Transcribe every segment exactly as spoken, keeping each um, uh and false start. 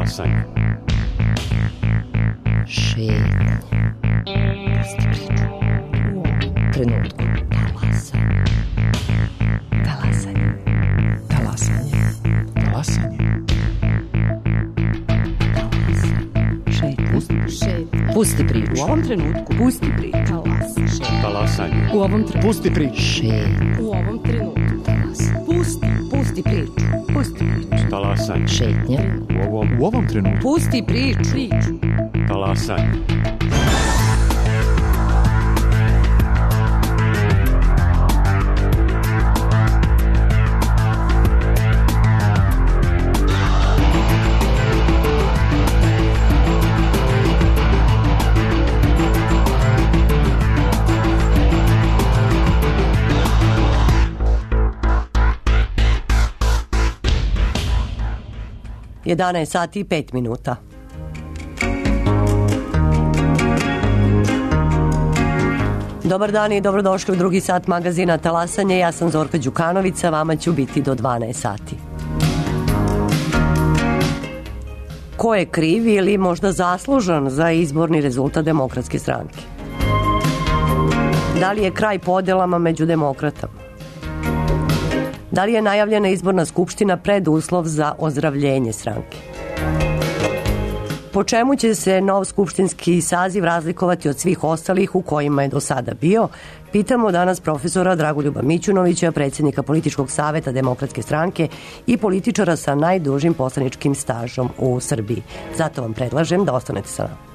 Talasanje. Šetnje. Pusti priču. U ovom trenutku. Talasanje. Talasanje. Talasanje. Talasanje. Šetnje. Pusti priču. U ovom trenutku. Pusti priču. Talasanje. Talasanje. U ovom trenutku. Pusti priču. Šetnje. U ovom trenutku. Talasanje. Pusti. Pusti priču. Pusti priču. Talasanje. Šetnje. U ovom, U ovom trenutku. Pusti priču. Priču. talasanje. jedanaest sati i pet minuta. Dobar dan i dobrodošli u drugi sat magazina Talasanje. Ja sam Zorka Đukanović, vama ću biti do dvanaest sati. Ko je kriv ili možda zaslužan za izborni rezultat Demokratske stranke? Da li je kraj podelama među demokratama? Da li je najavljena izborna skupština preduslov za ozdravljenje stranke? Po čemu će se nov skupštinski saziv razlikovati od svih ostalih u kojima je do sada bio? Pitamo danas profesora Dragoljuba Mićunovića, predsjednika političkog saveta Demokratske stranke i političara sa najdužim poslaničkim stažom u Srbiji. Zato vam predlažem da ostanete sa nama.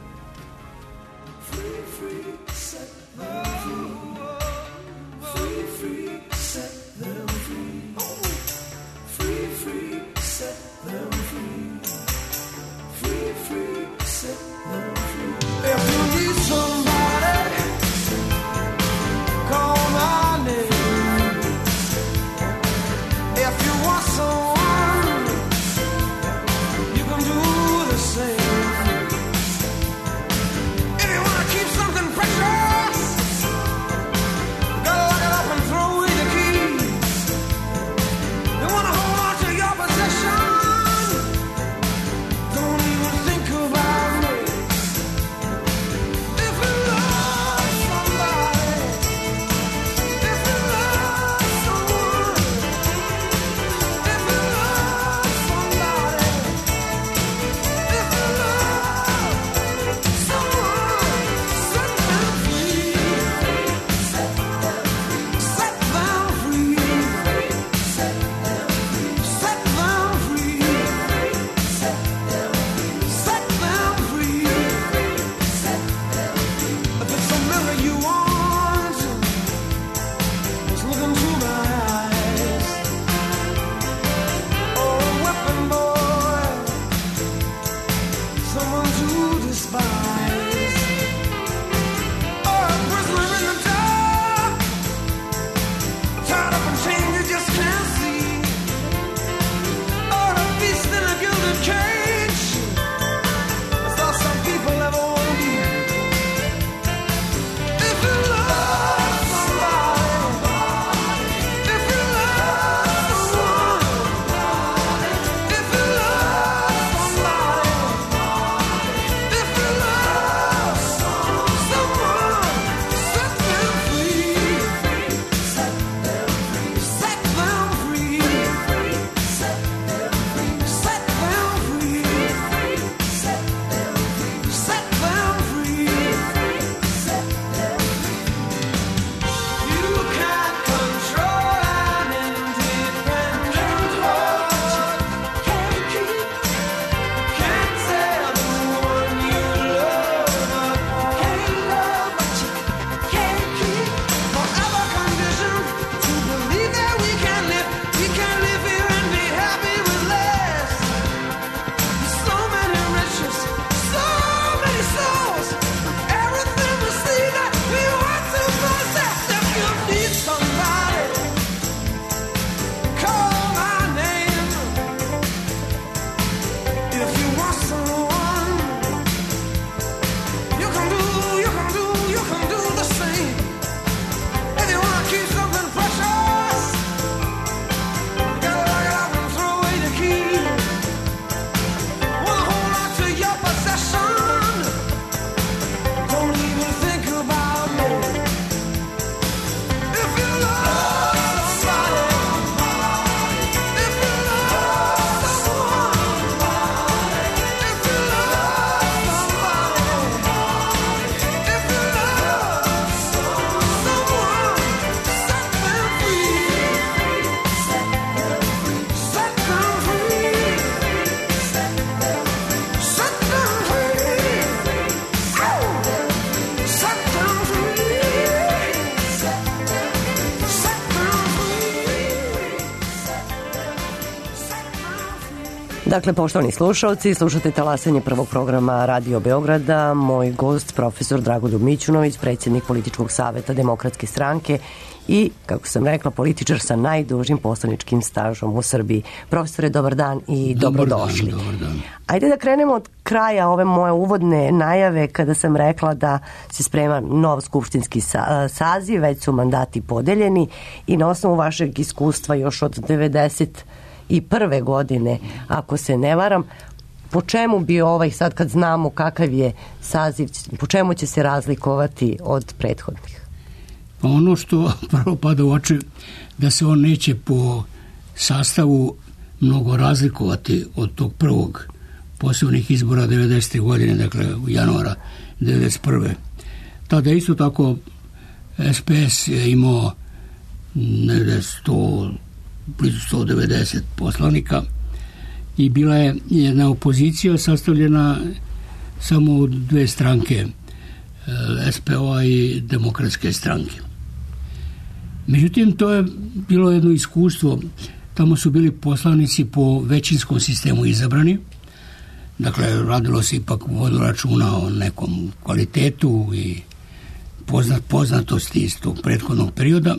Dakle, poštovani slušalci, slušate talasanje prvog programa Radio Beograda. Moj gost, profesor Dragoljub Mićunović, predsjednik Političkog saveta Demokratske stranke i, kako sam rekla, političar sa najdužim poslaničkim stažom u Srbiji. Profesore, dobar dan i dobar dobrodošli. Dan, dobar dan. Ajde da krenemo od kraja ove moje uvodne najave kada sam rekla da se sprema nov skupštinski sa, saziv, već su mandati podeljeni i na osnovu vašeg iskustva još od devedeset i prve godine, ako se ne varam, po čemu bi ovaj, sad kad znamo kakav je saziv, po čemu će se razlikovati od prethodnih? Pa ono što prvo pada u oči, da se on neće po sastavu mnogo razlikovati od tog prvog posebnih izbora devedesete godine, dakle u januara devedeset prve. Tada isto tako S P S je imao negde sto blizu sto devedeset poslanika i bila je jedna opozicija sastavljena samo od dve stranke, S P O-a i Demokratske stranke. Međutim, to je bilo jedno iskustvo. Tamo su bili poslanici po većinskom sistemu izabrani. Dakle, radilo se ipak vodu računa o nekom kvalitetu i poznat, poznatosti iz tog prethodnog perioda.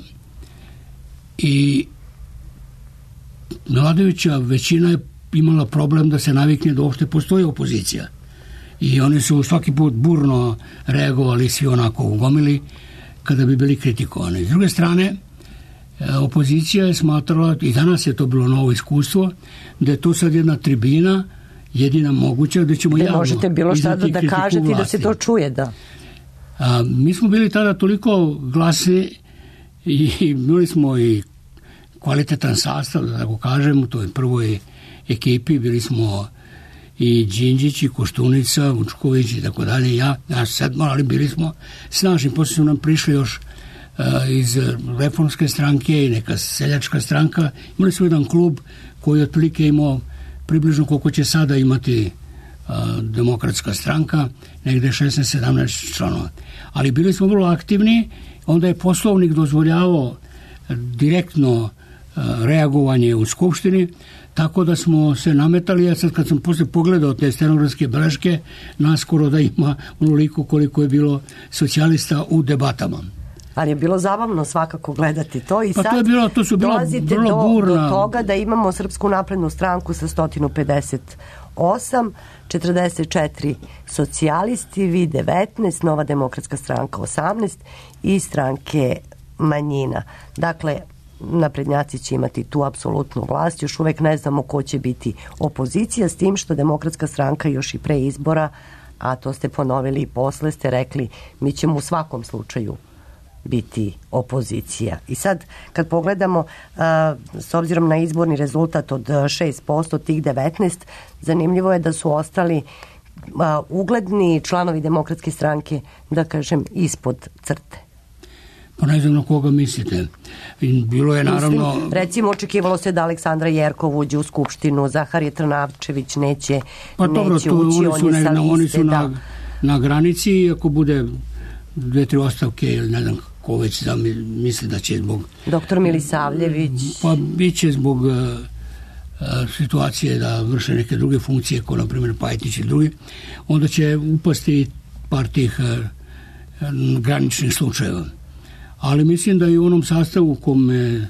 I vladajuća većina je imala problem da se navikne da uopšte postoji opozicija. I oni su svaki put burno reagovali, svi onako ugomili kada bi bili kritikovani. S druge strane, opozicija je smatrala, i danas je to bilo novo iskustvo, da je to sad jedna tribina jedina moguća da ćemo javno možete bilo šta da, da kažete i da se to čuje, da. A, mi smo bili tada toliko glasni i bili smo i kvalitetan sastav, da tako kažem, u toj prvoj ekipi bili smo i Đinđić i Koštunica, Vučković i tako dalje, ja, ja sedmo, ali bili smo snažni. Posle su nam prišli još uh, iz Reformske stranke i neka seljačka stranka. Imali smo jedan klub koji otprilike imao približno koliko će sada imati uh, Demokratska stranka, negde šesnaest sedamnaest članova. Ali bili smo vrlo aktivni, onda je Poslovnik dozvoljavao direktno uh, reagovanje u Skupštini, tako da smo se nametali. Ja sad kad sam posle pogledao te stenografske beleške, naskoro da ima onoliko koliko je bilo socijalista u debatama. Ali je bilo zabavno svakako gledati to i pa sad to je bilo, to su bilo dolazite vrlo do, burna. do toga da imamo Srpsku naprednu stranku sa sto pedeset osam, četrdeset četiri socijalisti, vi devetnaest, Nova demokratska stranka osamnaest i stranke manjina. Dakle, naprednjaci će imati tu apsolutnu vlast, još uvek ne znamo ko će biti opozicija, s tim što Demokratska stranka još i pre izbora, a to ste ponovili i posle, ste rekli mi ćemo u svakom slučaju biti opozicija. I sad kad pogledamo uh, s obzirom na izborni rezultat od šest posto, tih devetnaest, zanimljivo je da su ostali uh, ugledni članovi Demokratske stranke, da kažem, ispod crte. Pa ne znam na koga mislite. Bilo je naravno... Mislim, recimo, očekivalo se da Aleksandra Jerkov uđe u Skupštinu, Zaharije Trnavčević neće, pa dobro, neće to, ući, oni su, on je sa ne, liste. Oni su da. na, na granici i ako bude dve, tri ostavke ili ne znam ko već misli da će zbog... Doktor Milisavljević. Pa bit će zbog uh, situacije da vrše neke druge funkcije, kao na primjer Pajtić i drugi, onda će upasti par tih uh, graničnih slučajeva. Ali mislim da i u onom sastavu u kome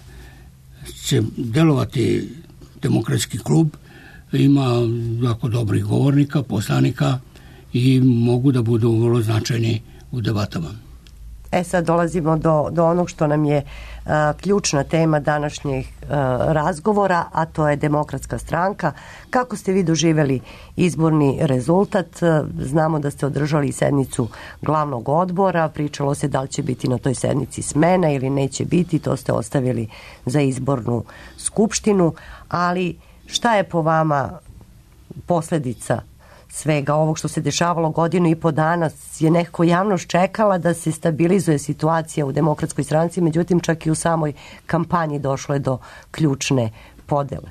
će delovati Demokratski klub ima jako dobrih govornika, poslanika i mogu da budu vrlo značajni u debatama. E sad dolazimo do, do onog što nam je uh, ključna tema današnjeg uh, razgovora, a to je Demokratska stranka. Kako ste vi doživjeli izborni rezultat? Uh, znamo da ste održali sednicu glavnog odbora, pričalo se da li će biti na toj sednici smena ili neće biti, to ste ostavili za izbornu skupštinu, ali šta je po vama posljedica svega ovog što se dešavalo godinu i po dana? Je nekako javnost čekala da se stabilizuje situacija u Demokratskoj stranci, međutim čak i u samoj kampanji došlo je do ključne podele.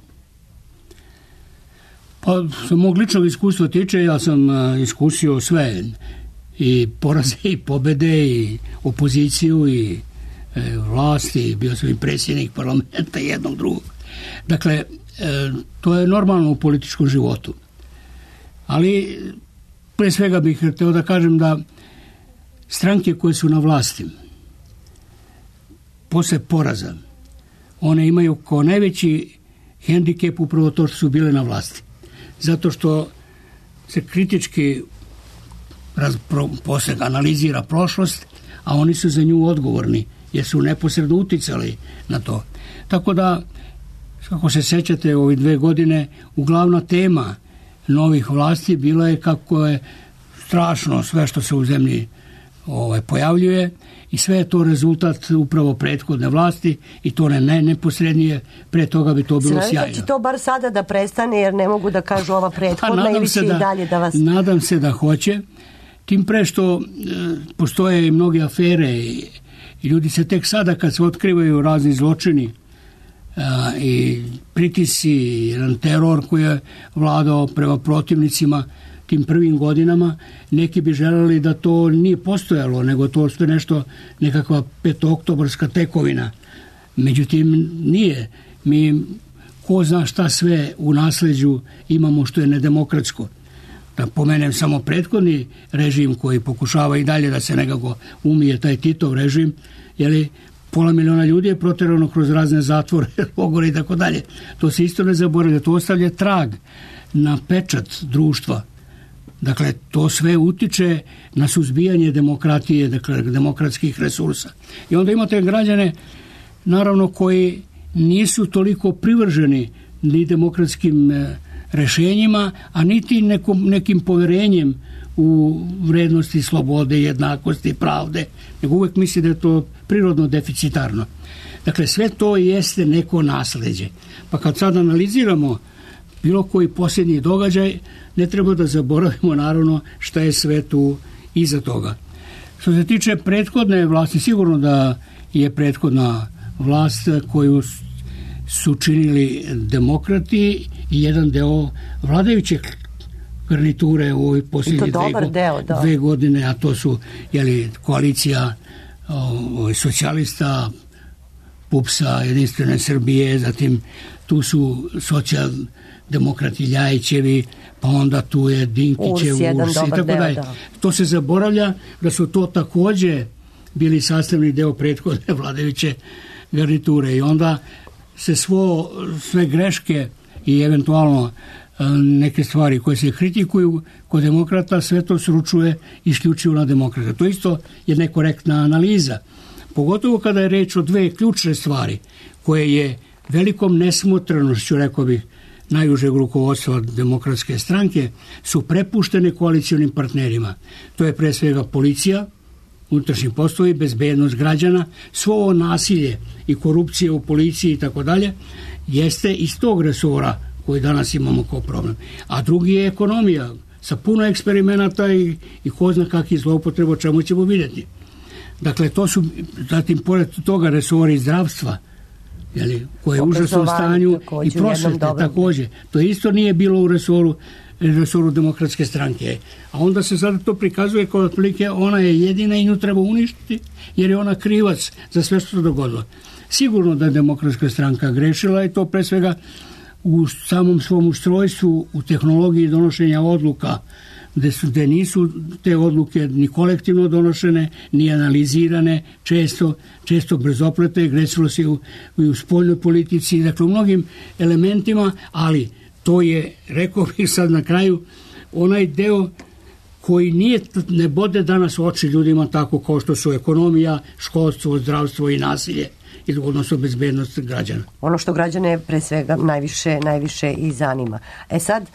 Pa sa mog ličnog iskustva tiče, ja sam iskusio sve, i poraze i pobede i opoziciju i e, vlast i bio sam i predsjednik parlamenta jednog drugog. Dakle, to je normalno u političkom životu. Ali pre svega bih hteo da kažem da stranke koje su na vlasti posle poraza, one imaju kao najveći hendikep upravo to što su bile na vlasti. Zato što se kritički raz, pro, posle analizira prošlost, a oni su za nju odgovorni, jer su neposredno uticali na to. Tako da, kako se sećate, ove dve godine, uglavna tema novih vlasti bila je kako je strašno sve što se u zemlji ovaj, pojavljuje i sve je to rezultat upravo prethodne vlasti i to ne, ne neposrednije, pre toga bi to bilo sjajno. Znači to bar sada da prestane, jer ne mogu da kažu ova prethodna ili će da, i dalje da vas... Nadam se da hoće, tim pre što e, postoje i mnoge afere i, i ljudi se tek sada kad se otkrivaju razni zločini a, i pritisci, jedan teror koji je vladao prema protivnicima tim prvim godinama, neki bi želeli da to nije postojalo, nego to sve nešto, nekakva petooktobarska tekovina. Međutim, nije. Mi, ko zna šta sve u nasleđu imamo što je nedemokratsko. Da pomenem samo prethodni režim koji pokušava i dalje da se nekako umije, taj Titov režim, jeli, pola miliona ljudi je proterano kroz razne zatvore, logore i tako dalje. To se isto ne zaboravlja, to ostavlja trag na pečat društva. Dakle, to sve utiče na suzbijanje demokratije, dakle, demokratskih resursa. I onda imate građane, naravno, koji nisu toliko privrženi ni demokratskim e, rešenjima, a niti nekom, nekim poverenjem u vrednosti slobode, jednakosti, pravde, nego uvek misli da je to prirodno deficitarno. Dakle, sve to jeste neko nasleđe. Pa kad sad analiziramo bilo koji posljednji događaj, ne treba da zaboravimo naravno šta je sve tu iza toga. Što se tiče prethodne vlasti, sigurno da je prethodna vlast koju su činili demokrati i jedan deo vladajuće garniture u ovoj posljednje dve, deo, da. dve godine, a to su jeli, koalicija o, socijalista, PUPS-a, Jedinstvene Srbije, zatim tu su socijaldemokrati Ljajićevi, pa onda tu je Dinkićev, Urs i tako dalje. To se zaboravlja da su to takođe bili sastavni deo prethodne vladajuće garniture i onda se svo, sve greške i eventualno neke stvari koje se kritikuju kod demokrata, sve to sručuje isključivo na demokrata. To isto je nekorektna analiza. Pogotovo kada je reč o dve ključne stvari koje je velikom nesmotrenošću, rekao bih, najužeg rukovodstva demokratske stranke, su prepuštene koalicionim partnerima. To je pre svega policija, unutrašnji poslovi, bezbednost građana, svo ovo nasilje i korupcije u policiji i tako dalje, jeste iz tog resora koji danas imamo kao problem. A drugi je ekonomija, sa puno eksperimenata i, i ko zna kakvi zloupotreba, o čemu ćemo vidjeti. Dakle, to su, zatim, pored toga resori zdravstva, jeli, koje je u užasnom stanju i prosvete takođe. To isto nije bilo u resoru, resoru demokratske stranke. A onda se sada to prikazuje kao otprilike ona je jedina i nju treba uništiti, jer je ona krivac za sve što se dogodilo. Sigurno da je demokratska stranka grešila i to pre svega u samom svom ustrojstvu, u tehnologiji donošenja odluka, gde, su, gde nisu te odluke ni kolektivno donošene, ni analizirane, često, često brzoplete, grešilo se u, u spoljnoj politici, dakle u mnogim elementima, ali to je, rekao bih sad na kraju, onaj deo koji nije, ne bode danas oči ljudima tako kao što su ekonomija, školstvo, zdravstvo i nasilje, odnosno bezbednost građana. Ono što građane pre svega najviše, najviše i zanima. E sad,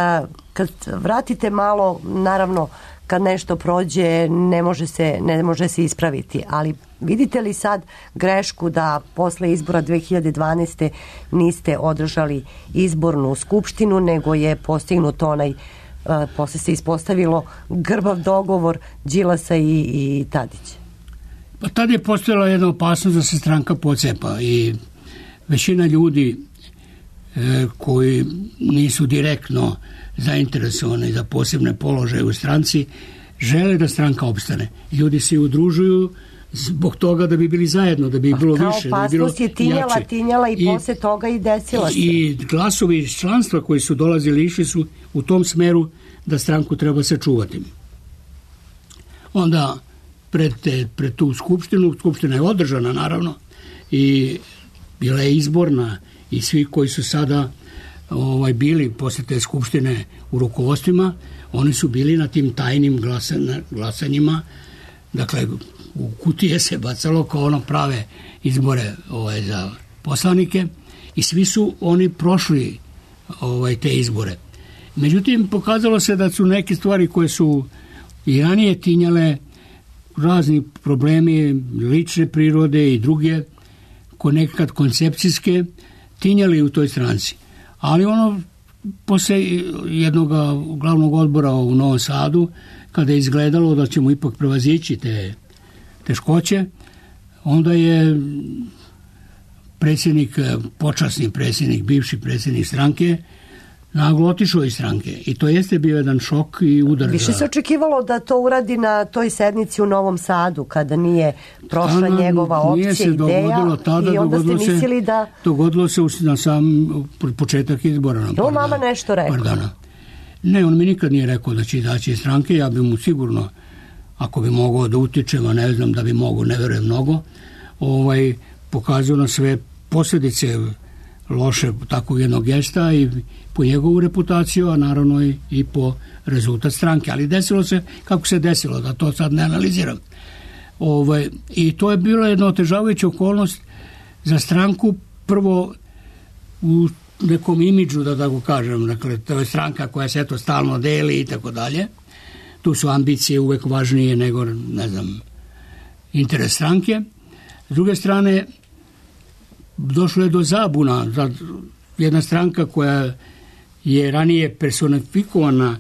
kad vratite malo, naravno, kad nešto prođe, ne može se, ne može se ispraviti, ali vidite li sad grešku da posle izbora dve hiljade dvanaeste. niste održali izbornu skupštinu, nego je postignut onaj, posle se ispostavilo grbav dogovor Đilasa i, i Tadića? Pa tada je postojala jedna opasnost da se stranka pocepa i većina ljudi e, koji nisu direktno zainteresovani za posebne položaje u stranci žele da stranka opstane. Ljudi se udružuju zbog toga da bi bili zajedno, da bi pa bilo više, da bi bilo jače. Kao opasnost je tinjala, tinjala i, i posle toga i desila se. I glasovi iz članstva koji su dolazili išli su u tom smeru da stranku treba sačuvati. Onda pred, te, pred tu skupštinu, skupština je održana naravno i bila je izborna i svi koji su sada ovaj, bili posle te skupštine u rukovodstvima, oni su bili na tim tajnim glasanjima, dakle u kutije se bacalo kao ono prave izbore ovaj, za poslanike i svi su oni prošli ovaj, te izbore. Međutim, pokazalo se da su neke stvari koje su i ranije tinjale, razni problemi lične prirode i druge, ko nekad koncepcijske, tinjali u toj stranci. Ali ono, posle jednog glavnog odbora u Novom Sadu, kada je izgledalo da ćemo ipak prevazići te teškoće, onda je predsjednik, počasni predsjednik, bivši predsjednik stranke, naglo otišao iz stranke. I to jeste bio jedan šok i udar. Više se očekivalo da to uradi na toj sednici u Novom Sadu, kada nije prošla Tada, njegova opcija, se ideja tada, i onda ste mislili se, da... Dogodilo se na sam početak izbora. Je on vama nešto rekao? Ne, on mi nikad nije rekao da će izaći iz stranke, ja bi mu sigurno, ako bi mogao da utičem, a ne znam da bi mogao, ne verujem mnogo, ovaj, pokazao na sve posljedice loše takvog jednog gesta i po njegovu reputaciju, a naravno i, i po rezultat stranke. Ali desilo se kako se desilo, da to sad ne analiziram. Ovaj, I to je bilo jedna otežavajuća okolnost za stranku, prvo u nekom imidžu, da tako kažem, dakle, to je stranka koja se eto stalno deli i tako dalje. Tu su ambicije uvek važnije nego, ne znam, interes stranke. S druge strane, došlo je do zabuna. Jedna stranka koja je ranije personifikovana,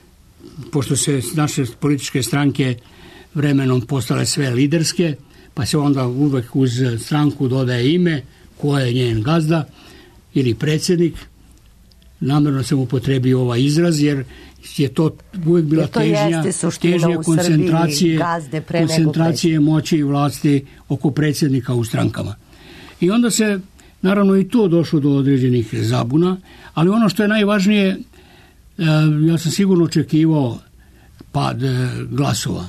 pošto se naše političke stranke vremenom postale sve liderske, pa se onda uvek uz stranku dodaje ime, ko je njen gazda ili predsjednik. Namjerno sam upotrebio ovaj izraz, jer je to uvijek bila to težnja, težnja koncentracije, koncentracije moći i vlasti oko predsjednika u strankama. I onda se, naravno, i to došlo do određenih zabuna, ali ono što je najvažnije, ja sam sigurno očekivao pad glasova.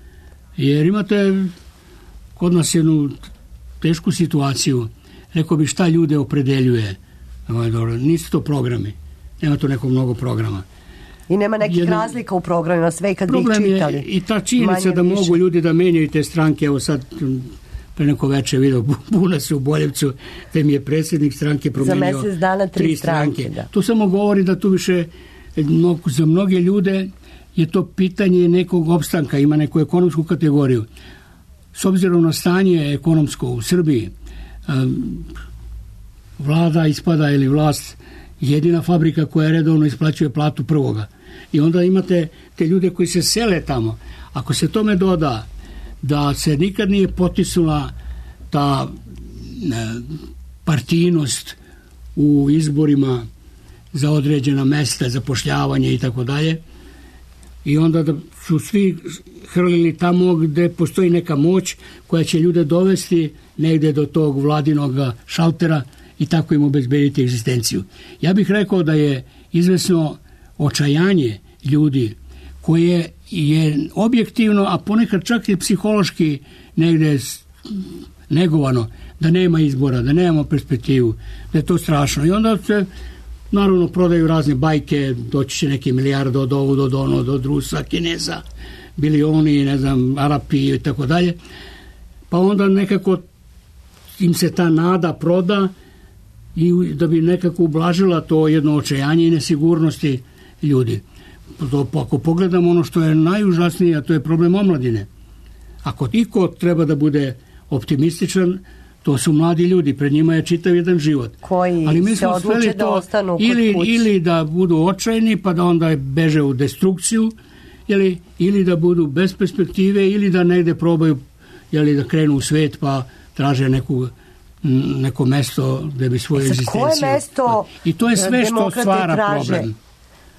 Jer imate kod nas jednu tešku situaciju, rekao bi šta ljude opredeljuje. Nisu to programi, nema to neko mnogo programa. I nema nekih Jedan, razlika u programima, sve kad bi ih čitali. Problem je i ta činjenica da više. Mogu ljudi da menjaju te stranke. Evo sad, pre neko veče video buna se u Boljevcu, da mi je predsjednik stranke promenio za dana, tri, tri stranke. stranke. To samo govori da tu više za mnoge ljude je to pitanje nekog opstanka, ima neku ekonomsku kategoriju. S obzirom na stanje ekonomsko u Srbiji, vlada ispada ili vlast jedina fabrika koja redovno isplaćuje platu prvoga. I onda imate te ljude koji se sele tamo. Ako se tome doda da se nikad nije potisnula ta partijnost u izborima za određena mesta, zapošljavanje i tako dalje, i onda da su svi hrlili tamo gde postoji neka moć koja će ljude dovesti negde do tog vladinog šaltera i tako im obezbediti egzistenciju. Ja bih rekao da je izvesno očajanje ljudi koje je objektivno, a ponekad čak i psihološki negde negovano, da nema izbora, da nemamo perspektivu, da je to strašno. I onda se naravno prodaju razne bajke, doći će neke milijarde od ovog, od onog, od Rusa, Kineza, bilioni, ne znam, Arapi i tako dalje. Pa onda nekako im se ta nada proda i da bi nekako ublažila to jedno očajanje i nesigurnosti ljudi. Ako pogledamo ono što je najužasnije, a to je problem omladine. Ako iko treba da bude optimističan, to su mladi ljudi, pred njima je čitav jedan život. Koji ali mi se odluče da ostanu kod ili, kući. Ili da budu očajni pa da onda beže u destrukciju, ili, ili da budu bez perspektive, ili da negde probaju jeli, da krenu u svet pa traže neku neko mesto gde bi svoju egzistenciju. Koje mesto i to je sve što stvara traže? problem.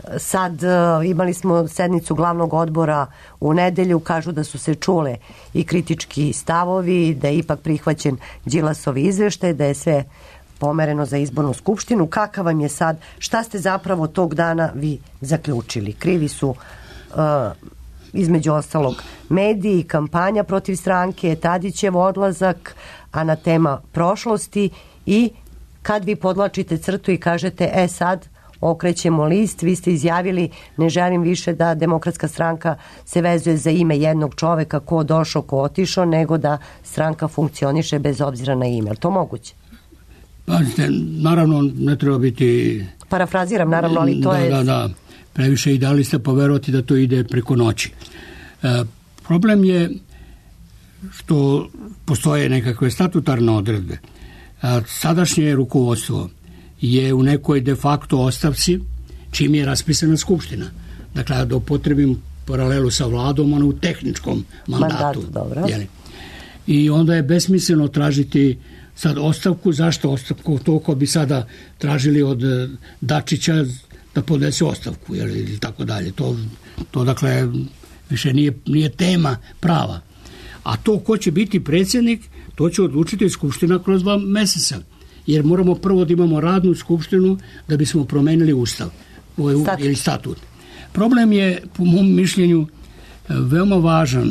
sad uh, imali smo sednicu glavnog odbora u nedelju, kažu da su se čule i kritički stavovi, da je ipak prihvaćen Đilasov izveštaj, da je sve pomereno za izbornu skupštinu. Kakav vam je sad, šta ste zapravo tog dana vi zaključili? Krivi su uh, između ostalog mediji, kampanja protiv stranke, Tadićev odlazak, a na tema prošlosti, i kad vi podlačite crtu i kažete e sad okrećemo list, vi ste izjavili ne želim više da Demokratska stranka se vezuje za ime jednog čoveka, ko došao, ko otišao, nego da stranka funkcioniše bez obzira na ime. Je to moguće? Pazite, naravno ne treba biti... Parafraziram, naravno, ali to da, je... Da, da, previše idealista poverovati da to ide preko noći. E, problem je što postoje nekakve statutarne odredbe. A sadašnje rukovodstvo je u nekoj de facto ostavci čim je raspisana skupština. Dakle, da upotrebim paralelu sa vladom, ono u tehničkom mandatu. Mandatu, dobro. Jeli? I onda je besmisleno tražiti sad ostavku. Zašto ostavku? Toliko bi sada tražili od Dačića da podnese ostavku, jeli, ili tako dalje. To, to dakle, više nije, nije tema prava. A to ko će biti predsjednik, to će odlučiti skupština kroz dva meseca. Jer moramo prvo da imamo radnu skupštinu da bismo promenili ustav statut. ili statut. Problem je, po mom mišljenju, veoma važan,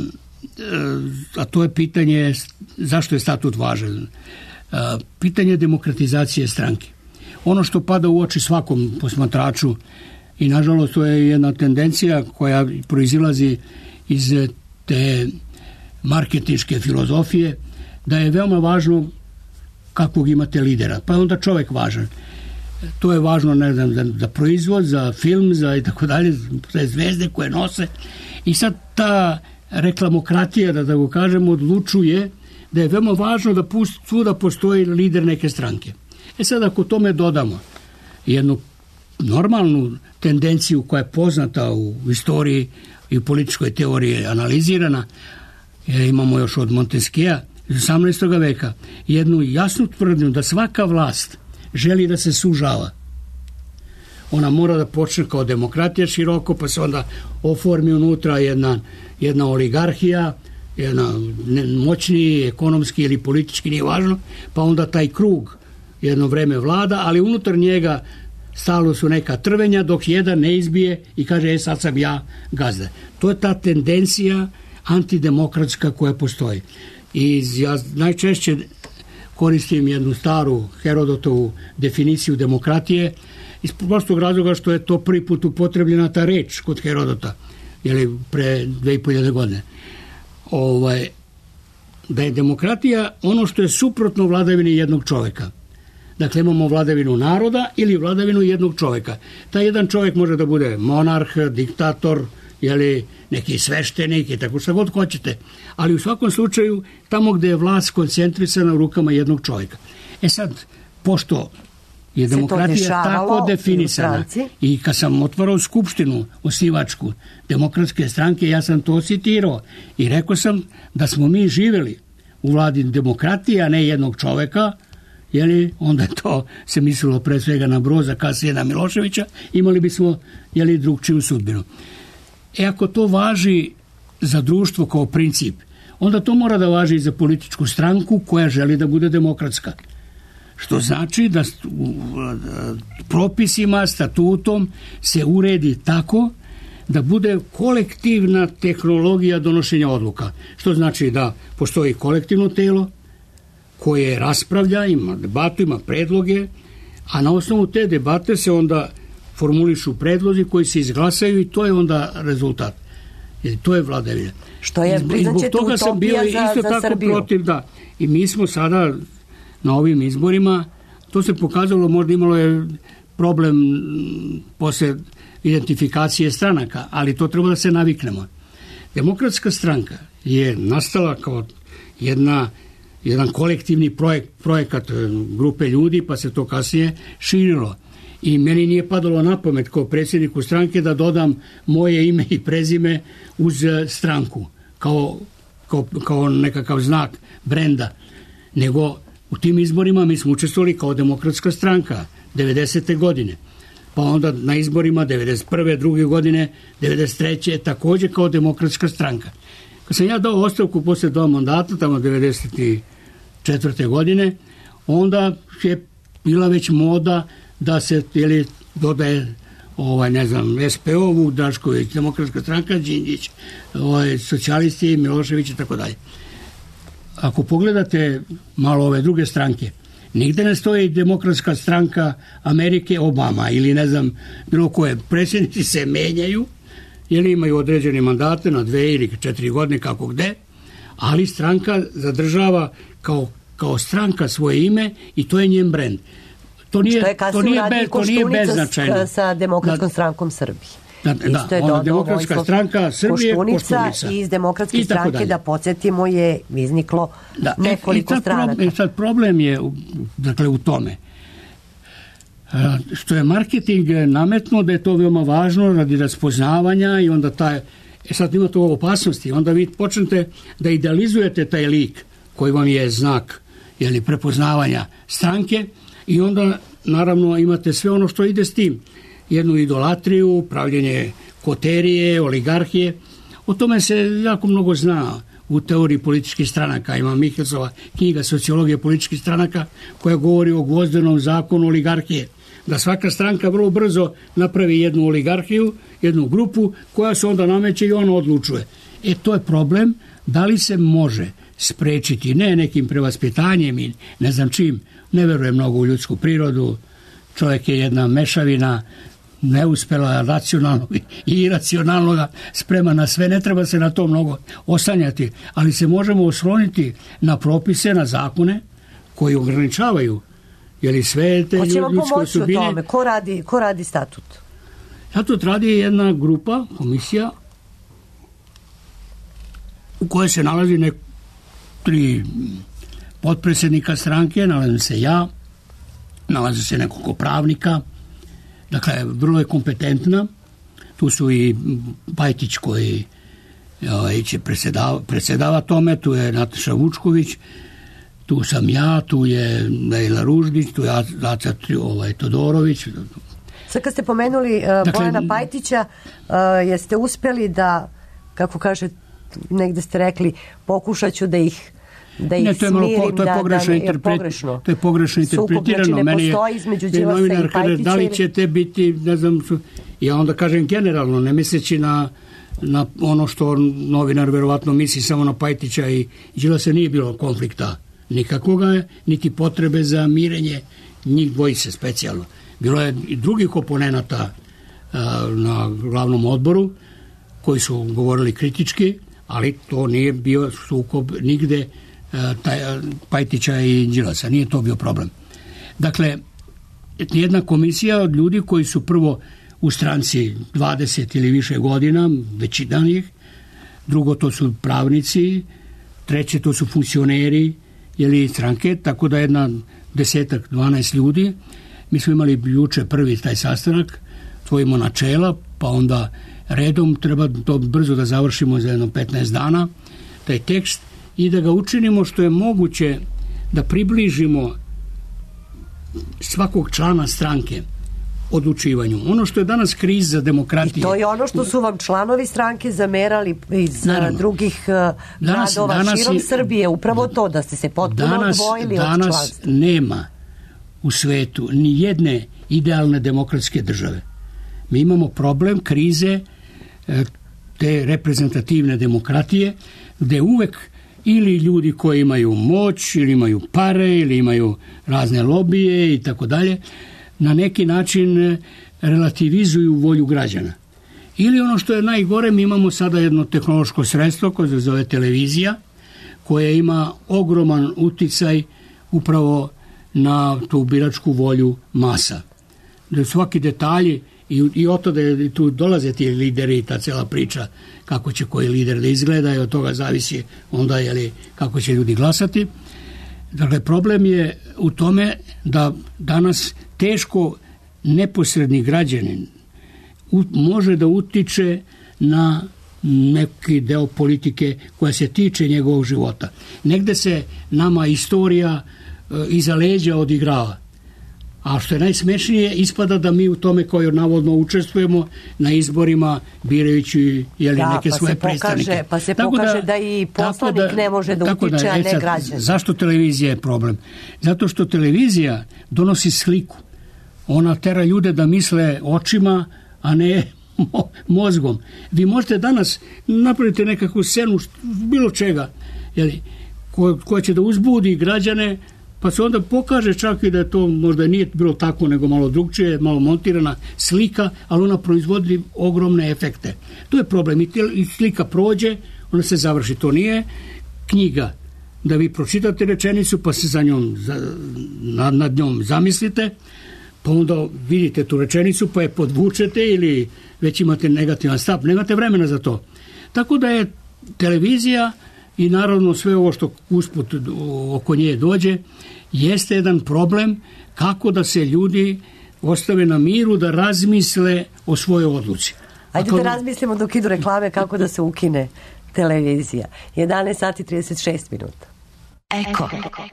a to je pitanje zašto je statut važan. Pitanje demokratizacije stranke. Ono što pada u oči svakom posmatraču, i nažalost to je jedna tendencija koja proizilazi iz te marketinške filozofije, da je veoma važno kakvog imate lidera. Pa je onda čovjek važan. To je važno, ne znam, za, za proizvod, za film, za i tako dalje, za zvezde koje nose. I sad ta reklamokratija, da tako kažemo, odlučuje da je veoma važno da svuda postoji lider neke stranke. E sad, ako tome dodamo jednu normalnu tendenciju koja je poznata u istoriji i u političkoj teoriji analizirana, jer imamo još od Montesquieu iz osamnaestog veka, jednu jasnu tvrdnju da svaka vlast želi da se sužava. Ona mora da počne kao demokratija široko, pa se onda oformi unutra jedna, jedna oligarhija, jedna moćni, ekonomski ili politički, nije važno, pa onda taj krug jedno vreme vlada, ali unutar njega stalno su neka trvenja dok jedan ne izbije i kaže e sad sam ja gazda. To je ta tendencija antidemokratska koja postoji. I ja najčešće koristim jednu staru Herodotovu definiciju demokratije iz prostog razloga što je to prvi put upotrebljena ta reč kod Herodota, jeli pre dve i po hiljade godine. Ovaj, da je demokratija ono što je suprotno vladavini jednog čovjeka. Dakle, imamo vladavinu naroda ili vladavinu jednog čovjeka. Taj jedan čovjek može da bude monarh, diktator, jeli, neki sveštenik i tako šta god hoćete. Ali u svakom slučaju, tamo gde je vlast koncentrisana u rukama jednog čovjeka. E sad, pošto je demokratija tako definisana i kad sam otvarao skupštinu osnivačku Demokratske stranke, ja sam to citirao i rekao sam da smo mi živjeli u vladi demokratije, a ne jednog čovjeka, jeli, onda je to se mislilo pre svega na Broza, kasnije na Miloševića, imali bismo, jeli, drugčiju sudbinu. E ako to važi za društvo kao princip, onda to mora da važi i za političku stranku koja želi da bude demokratska. Što znači da propisima, statutom se uredi tako da bude kolektivna tehnologija donošenja odluka. Što znači da postoji kolektivno telo koje raspravlja, ima debatu, ima predloge, a na osnovu te debate se onda formulišu predlozi koji se izglasaju i to je onda rezultat. Jer to je vladavina. Što je, zbog toga sam bio za, isto za tako Srbiju. protiv, da. I mi smo sada na ovim izborima, to se pokazalo, možda imalo je problem posle identifikacije stranaka, ali to treba da se naviknemo. Demokratska stranka je nastala kao jedna jedan kolektivni projekt, projekat grupe ljudi, pa se to kasnije širilo. I meni nije padalo na pamet kao predsjedniku stranke da dodam moje ime i prezime uz stranku, kao, kao, kao nekakav znak brenda. Nego u tim izborima mi smo učestvovali kao Demokratska stranka devedesete godine. pa onda na izborima devedeset prve druge godine, devedeset treće također kao demokratska stranka. Kad sam ja dao ostavku posle dva mandata, tamo devedeset četvrte godine, onda je bila već moda da se jeli, dodaje ovaj, ne znam, es pe o, Vuk Drašković, demokratska stranka, Đinđić, ovaj, socijalisti, Milošević i tako dalje. Ako pogledate malo ove druge stranke, nigde ne stoji demokratska stranka Amerike, Obama ili ne znam bilo koje. Predsjednici se menjaju, jer imaju određene mandate na dve ili četiri godine, kako gde, ali stranka zadržava kao, kao stranka svoje ime i to je njen brend. To nije, što je to nije, be, to nije beznačajno. Sa Demokratskom strankom Srbije. Da, da, ona demokratska stranka Srbije, Koštunica. I iz demokratske stranke, da podsjetimo, je izniklo da, nekoliko e, stranaka. I sad problem je dakle, u tome što je marketing nametnuo da je to veoma važno radi raspoznavanja i onda taj, e sad ima to opasnosti, onda vi počnete da idealizujete taj lik koji vam je znak jeli, prepoznavanja stranke i onda naravno imate sve ono što ide s tim. Jednu idolatriju, pravljenje koterije, oligarhije. O tome se jako mnogo zna u teoriji političkih stranaka. Ima Mihelsova knjiga Sociologija političkih stranaka koja govori o Gvozdenom zakonu oligarhije. Da svaka stranka vrlo brzo napravi jednu oligarhiju, jednu grupu koja se onda nameće i ona odlučuje. E to je problem. Da li se može sprečiti, ne nekim prevaspitanjem i ne znam čim, ne veruje mnogo u ljudsku prirodu, čovjek je jedna mešavina, neuspela racionalnog i iracionalnog, sprema na sve, ne treba se na to mnogo oslanjati, ali se možemo osloniti na propise, na zakone koji ograničavaju jeli sve te ljudske osobine. Hoće vam pomoći u tome? Ko radi, ko radi statut? Statut radi jedna grupa, komisija, u kojoj se nalazi nek tri potpredsjednika stranke, nalazim se ja, nalazi se nekoliko pravnika, dakle, vrlo je kompetentna. Tu su i Pajtić koji ovaj, će predsjedava, predsjedava tome, tu je Nataša Vučković, tu sam ja, tu je Lejla Ruždić, tu je Aca ovaj, Todorović. Sad kad ste pomenuli uh, dakle, Bojana Pajtića, uh, jeste uspjeli da, kako kaže, negde ste rekli, pokušat ću da ih da ih ne, to je smirim, malo, to je da, pogrešno, da, interpret, pogrešno. To je pogrešno interpretirano. Sukup, znači ne postoji između Đilasa i Pajtića. Da li ćete biti, ne znam, ja onda kažem generalno, ne misleći na, na ono što novinar verovatno misli samo na Pajtića i Đilasa, nije bilo konflikta nikakvoga, niti potrebe za mirenje njih dvojice specijalno. Bilo je i drugih oponenata a, na glavnom odboru koji su govorili kritički, ali to nije bio sukob nigde taj, Pajtića i Đilasa. Nije to bio problem. Dakle, jedna komisija od ljudi koji su prvo u stranci dvadeset ili više godina, većina njih, drugo to su pravnici, treće to su funkcioneri ili stranke, tako da jedna desetak, dvanaest ljudi. Mi smo imali juče prvi taj sastanak, tvojimo načela, pa onda redom treba to brzo da završimo za jedno petnaest dana, taj tekst, i da ga učinimo što je moguće da približimo svakog člana stranke odlučivanju. Ono što je danas kriza demokratije. I to je ono što su vam članovi stranke zamerali iz naravno, drugih danas, gradova danas širom je, Srbije, upravo to da ste se potpuno danas, odvojili danas od članstva. Danas nema u svetu ni jedne idealne demokratske države. Mi imamo problem krize te reprezentativne demokratije, gde uvek ili ljudi koji imaju moć, ili imaju pare, ili imaju razne lobije i tako dalje, na neki način relativizuju volju građana. Ili ono što je najgore, mi imamo sada jedno tehnološko sredstvo koje se zove televizija, koje ima ogroman uticaj upravo na tu biračku volju masa. Da svaki detalji i, i od toga da tu dolaze ti lideri i ta cela priča kako će koji lider da izgleda i od toga zavisi onda jeli, kako će ljudi glasati. Dakle, problem je u tome da danas teško neposredni građanin u, može da utiče na neki deo politike koja se tiče njegovog života. Negde se nama istorija e, iza leđa odigrava. A što je najsmešnije, ispada da mi u tome koji navodno učestvujemo na izborima birajući jeli, da, neke pa svoje se pokaže, predstavnike. Pa se tako pokaže da, da i poslanik da, ne može da utiče, da, a ne sad, građan. Zašto televizija je problem? Zato što televizija donosi sliku. Ona tera ljude da misle očima, a ne mozgom. Vi možete danas napraviti nekakvu scenu bilo čega, jeli, ko, koja će da uzbudi građane, pa se onda pokaže čak i da je to možda nije bilo tako, nego malo drugčije, malo montirana slika, ali ona proizvodi ogromne efekte. To je problem. I slika prođe, ona se završi. To nije knjiga da vi pročitate rečenicu, pa se za njom, nad, nad njom zamislite, pa onda vidite tu rečenicu, pa je podvučete ili već imate negativan stav. Nemate vremena za to. Tako da je televizija i naravno sve ovo što usput oko nje dođe, jeste jedan problem kako da se ljudi ostave na miru da razmisle o svojoj odluci. Ajde Ako... da razmislimo dok idu reklame kako da se ukine televizija. jedanaest sati i trideset šest minuta. Eko.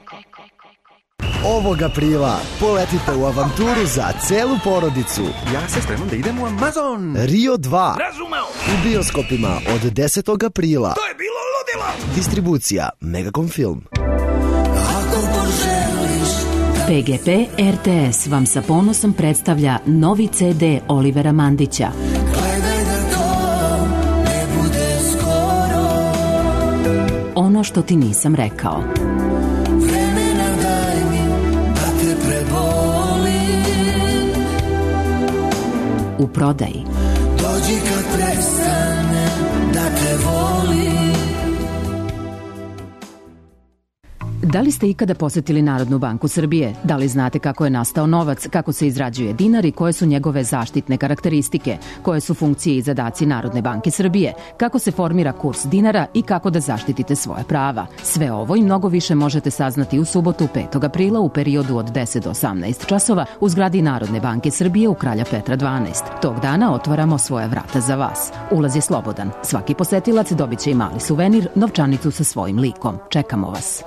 Ovog aprila poletite u avanturu za celu porodicu. Ja se spremam da idem u Amazon. Rio dva. Razumeo. U bioskopima od desetog aprila. To je bilo ludilo. Distribucija Megacom Film. P G P R T S vam sa ponosom predstavlja novi C D Olivera Mandića. Gledaj da to ne bude skoro. Ono što ti nisam rekao. Vremena daj mi da te prebolim. U prodaji. Dođi kad prestane da te volim. Da li ste ikada posetili Narodnu banku Srbije? Da li znate kako je nastao novac, kako se izrađuje dinar i koje su njegove zaštitne karakteristike? Koje su funkcije i zadaci Narodne banke Srbije? Kako se formira kurs dinara i kako da zaštitite svoje prava? Sve ovo i mnogo više možete saznati u subotu petog aprila u periodu od deset do osamnaest časova u zgradi Narodne banke Srbije u Kralja Petra dvanaest. Tog dana otvaramo svoja vrata za vas. Ulaz je slobodan. Svaki posetilac dobit će i mali suvenir, novčanicu sa svojim likom. Čekamo vas.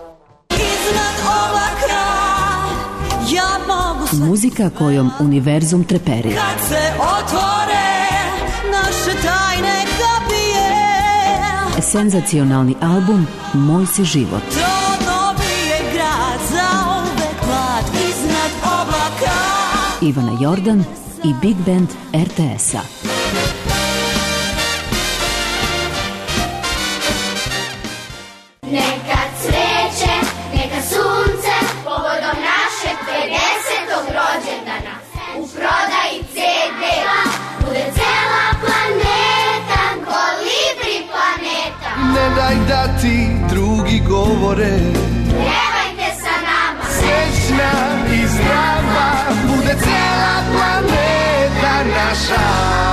Ja mogu sve muzika kojom univerzum treperi. Kad se otvore naše tajne kapije. Senzacionalni album Moj si život. Trodno bije grad za uvek mlad iznad oblaka. Ivana Jordan i Big Band R T S-a. Neka cveće, neka sunce, povodom našeg pedesetog rođendana. U prodaji C D bude cela planeta, Kolibri planeta. Ne daj da ti drugi govore. Pjevajte sa nama. Srećna i zdrava bude cela planeta naša.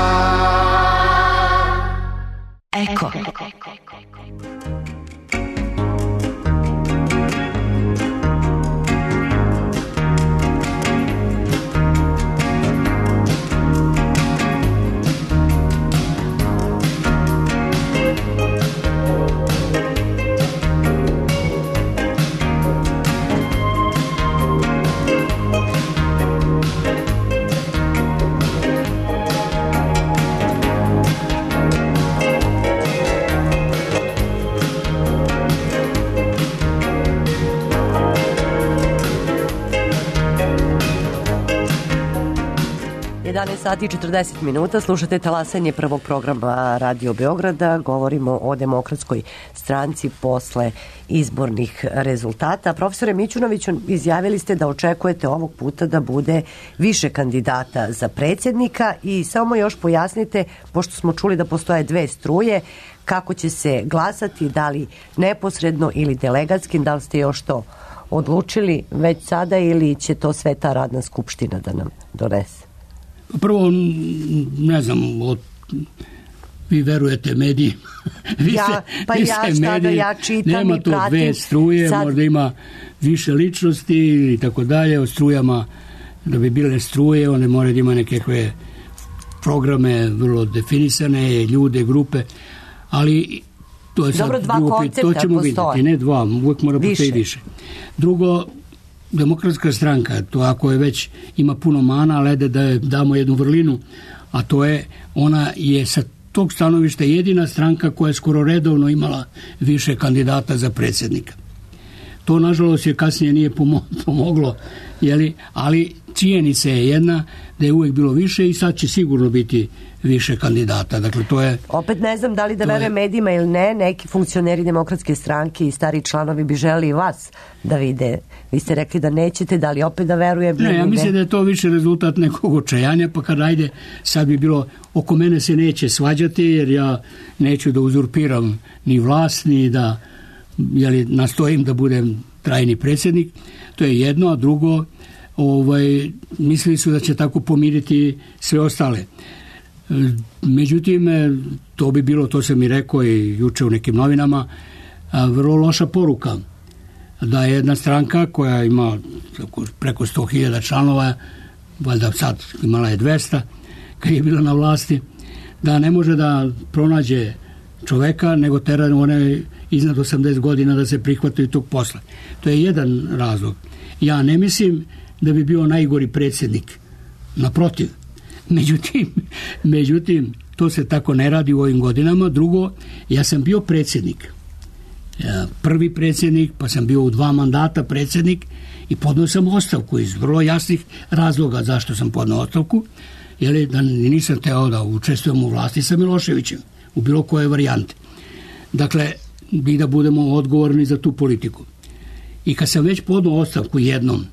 Eko. jedanaest sati i četrdeset minuta, slušate talasanje prvog programa Radio Beograda, govorimo o Demokratskoj stranci posle izbornih rezultata. Profesore Mićunoviću, izjavili ste da očekujete ovog puta da bude više kandidata za predsjednika i samo još pojasnite, pošto smo čuli da postoje dve struje, kako će se glasati, da li neposredno ili delegatskim, da li ste još to odlučili već sada ili će to sve ta radna skupština da nam donese? Prvo, ne znam, od, vi verujete mediji. vi ja, se, pa vi ja se šta mediji, da ja čitam nema i pratim. to dve struje, sad... možda ima više ličnosti ili tako dalje. O strujama, da bi bile struje, one moraju da ima nekakve programe vrlo definisane, ljude, grupe, ali to je Dobro, sad dva drugo, koncepta to ćemo postoje. vidjeti, ne dva, uvijek mora biti i više. Drugo, Demokratska stranka, to ako je već ima puno mana, ali da je damo jednu vrlinu, a to je, ona je sa tog stanovišta jedina stranka koja je skoro redovno imala više kandidata za predsjednika. To, nažalost, je kasnije nije pomoglo, jeli, ali činjenica je jedna da je uvijek bilo više i sad će sigurno biti više kandidata. Dakle, to je... Opet ne znam da li da verujem je... medijima ili ne, neki funkcioneri Demokratske stranke i stari članovi bi želi vas da vide. Vi ste rekli da nećete, da li opet da verujem? Ne, ja mislim da je to više rezultat nekog očajanja, pa kad ajde, sad bi bilo, oko mene se neće svađati, jer ja neću da uzurpiram ni vlast, ni da jeli, nastojim da budem trajni predsjednik. To je jedno, a drugo, ovaj, mislili su da će tako pomiriti sve ostale. Međutim, to bi bilo, to sam i rekao i juče u nekim novinama, vrlo loša poruka da je jedna stranka koja ima preko sto hiljada članova, valjda sad imala je dvesta kad je bila na vlasti, da ne može da pronađe čoveka, nego tera one iznad osamdeset godina da se prihvataju tog posla. To je jedan razlog. Ja ne mislim da bi bio najgori predsjednik. Naprotiv. Međutim, međutim, to se tako ne radi u ovim godinama. Drugo, ja sam bio predsjednik. Prvi predsjednik, pa sam bio u dva mandata predsjednik i podneo sam ostavku iz vrlo jasnih razloga zašto sam podneo ostavku, jer da nisam teo da učestvujem u vlasti sa Miloševićem u bilo koje varijante. Dakle, i da budemo odgovorni za tu politiku. I kad sam već podneo ostavku jednom,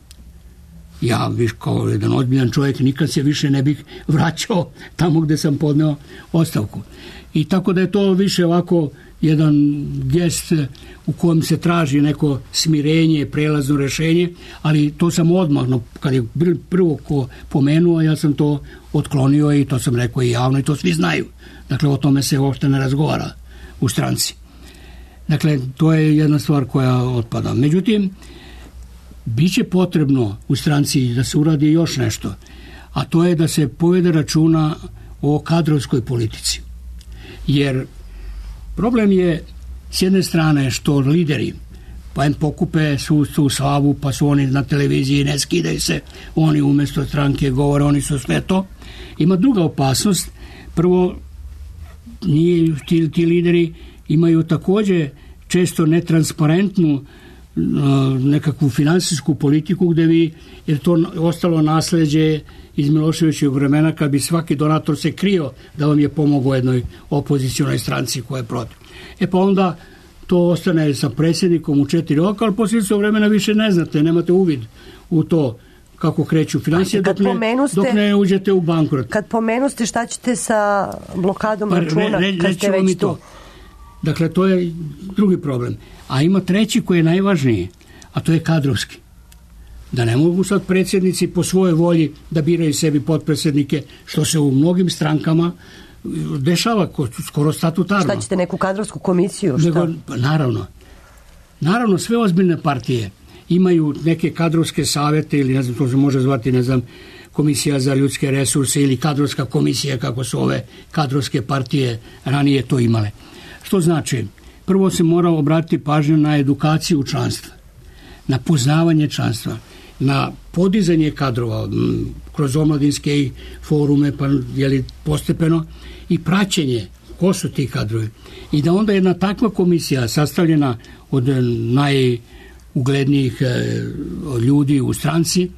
ja viš kao jedan ozbiljan čovjek nikad se više ne bih vraćao tamo gdje sam podneo ostavku. I tako da je to više ovako jedan gest u kojem se traži neko smirenje, prelazno rješenje, ali to sam odmah, no, kad je prvo ko pomenuo, ja sam to otklonio i to sam rekao i javno i to svi znaju. Dakle, o tome se uopšte ne razgovara u stranci. Dakle, to je jedna stvar koja otpada. Međutim, bit će potrebno u stranci da se uradi još nešto, a to je da se povede računa o kadrovskoj politici. Jer problem je s jedne strane što lideri pa im pokupe svu tu slavu, pa su oni na televiziji, ne skidaju se, oni umjesto stranke govore, oni su sve to. Ima druga opasnost. Prvo, nije, ti, ti lideri imaju također često netransparentnu nekakvu financijsku politiku gdje vi, jer to ostalo nasljeđe iz Miloševićevog vremena kad bi svaki donator se krio da vam je pomogao jednoj opozicionoj stranci koja je protiv. E pa onda to ostane sa predsjednikom u četiri oka, ali poslije svog vremena više ne znate, nemate uvid u to kako kreću financije dok ne, pomenuste, dok ne uđete u bankrot. Kad pomenuste šta ćete sa blokadom pa, računa re, re, kad ste već tu? Dakle, to je drugi problem. A ima treći koji je najvažniji, a to je kadrovski. Da ne mogu sad predsjednici po svojoj volji da biraju sebi potpredsjednike, što se u mnogim strankama dešava skoro statutarno. Šta ćete, neku kadrovsku komisiju? Šta? Nego, naravno. Naravno, sve ozbiljne partije imaju neke kadrovske savjete ili ne znam, to se može zvati, ne znam, komisija za ljudske resurse ili kadrovska komisija, kako su ove kadrovske partije ranije to imale. Što znači, prvo se mora obratiti pažnju na edukaciju članstva, na poznavanje članstva, na podizanje kadrova kroz omladinske forume, pa jeli postepeno, i praćenje ko su ti kadrovi. I da onda jedna takva komisija sastavljena od najuglednijih ljudi u stranci,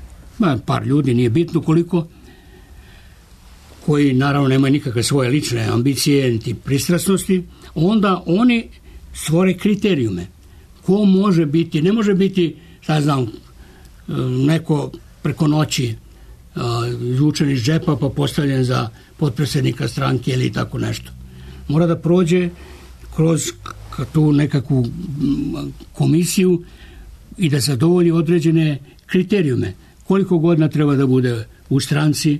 par ljudi, nije bitno koliko, koji naravno nemaju nikakve svoje lične ambicije niti pristrasnosti, onda oni stvore kriterijume. Ko može biti, ne može biti, šta znam, neko preko noći izvučen iz džepa pa postavljen za potpredsjednika stranke ili tako nešto. Mora da prođe kroz tu nekakvu komisiju i da zadovolji određene kriterijume. Koliko godina treba da bude u stranci,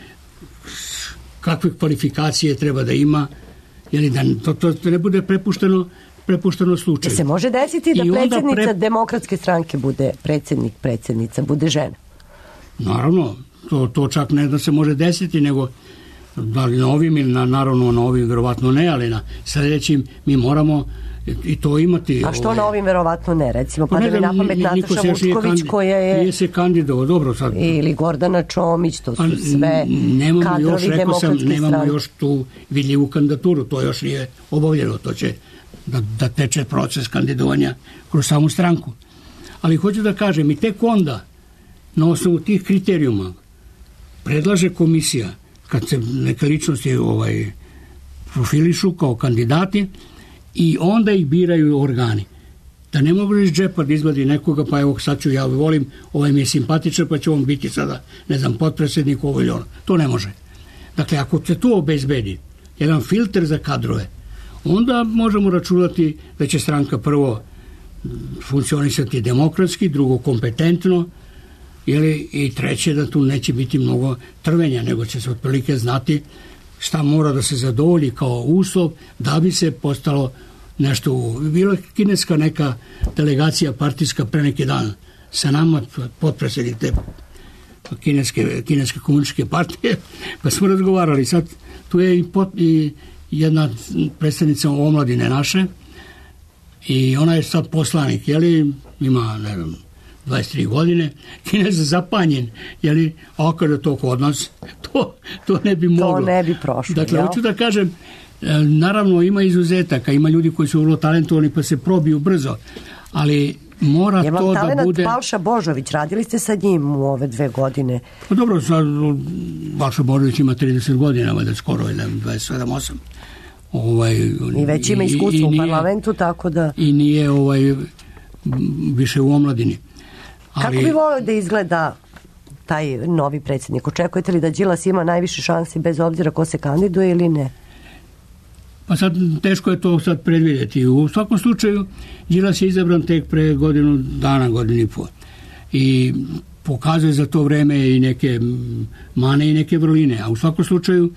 kakve kvalifikacije treba da ima, jer da to, to ne bude prepušteno prepušteno slučaju. Se može desiti da predsjednica pre... Demokratske stranke bude predsjednik, predsjednica, bude žena? Naravno, to, to čak ne da se može desiti, nego da li na ovim ili na, naravno na ovim, vjerovatno ne, ali na sljedećim mi moramo i to imati. A što ovaj, na ovim verovatno ne, recimo, pa, pa da mi na pamet Nataša Vučković koja je... Nije se kandidovao, dobro sad. Ili Gordana Čomić, to su pa, sve kadrovi još, rekao sam, demokratske nemamo strane. još tu vidljivu kandidaturu, to još nije obavljeno, to će da, da teče proces kandidovanja kroz samu stranku. Ali hoću da kažem, i tek onda, na osnovu tih kriterijuma, predlaže komisija, kad se neke ličnosti ovaj, profilišu kao kandidati, i onda ih biraju organi. Da ne mogu iz džepa da izvadi nekoga, pa evo sad ću ja volim, ovaj mi je simpatičan, pa će on biti sada, ne znam, potpredsjednik ovo ili ono. To ne može. Dakle, ako se to obezbedi, jedan filter za kadrove, onda možemo računati da će stranka prvo funkcionisati demokratski, drugo kompetentno, ili i treće da tu neće biti mnogo trvenja, nego će se otprilike znati šta mora da se zadovolji kao uslov da bi se postalo nešto. Bila je kineska neka delegacija partijska pre neki dan sa nama, potpredsjednik te kineske, kineske komunističke partije, pa smo razgovarali. Sad tu je i, pot, i jedna predstavnica omladine naše i ona je sad poslanik, jeli, ima, ne znam, dvadeset tri godine, Kinez zapanjen, jeli, a kada to kod nas, to, to ne bi moglo. To ne bi prošlo. Dakle, jel? hoću da kažem, naravno ima izuzetaka, ima ljudi koji su vrlo talentovani pa se probiju brzo, ali mora je to da bude... Balša Božović, radili ste sa njim u ove dve godine? Pa dobro, sad, Balša Božović ima trideset godina, valjda skoro, ili dvadeset sedam osam. Ovaj, I već ima iskustvo u parlamentu, tako da... I nije ovaj, više u omladini. Ali... Kako bi volio da izgleda taj novi predsjednik? Očekujete li da Đilas ima najviše šansi bez obzira ko se kandiduje ili ne? Pa sad teško je to sad predvidjeti. U svakom slučaju Đilas je izabran tek pre godinu dana, godinu i po. I pokazuje za to vreme i neke mane i neke vrline. A u svakom slučaju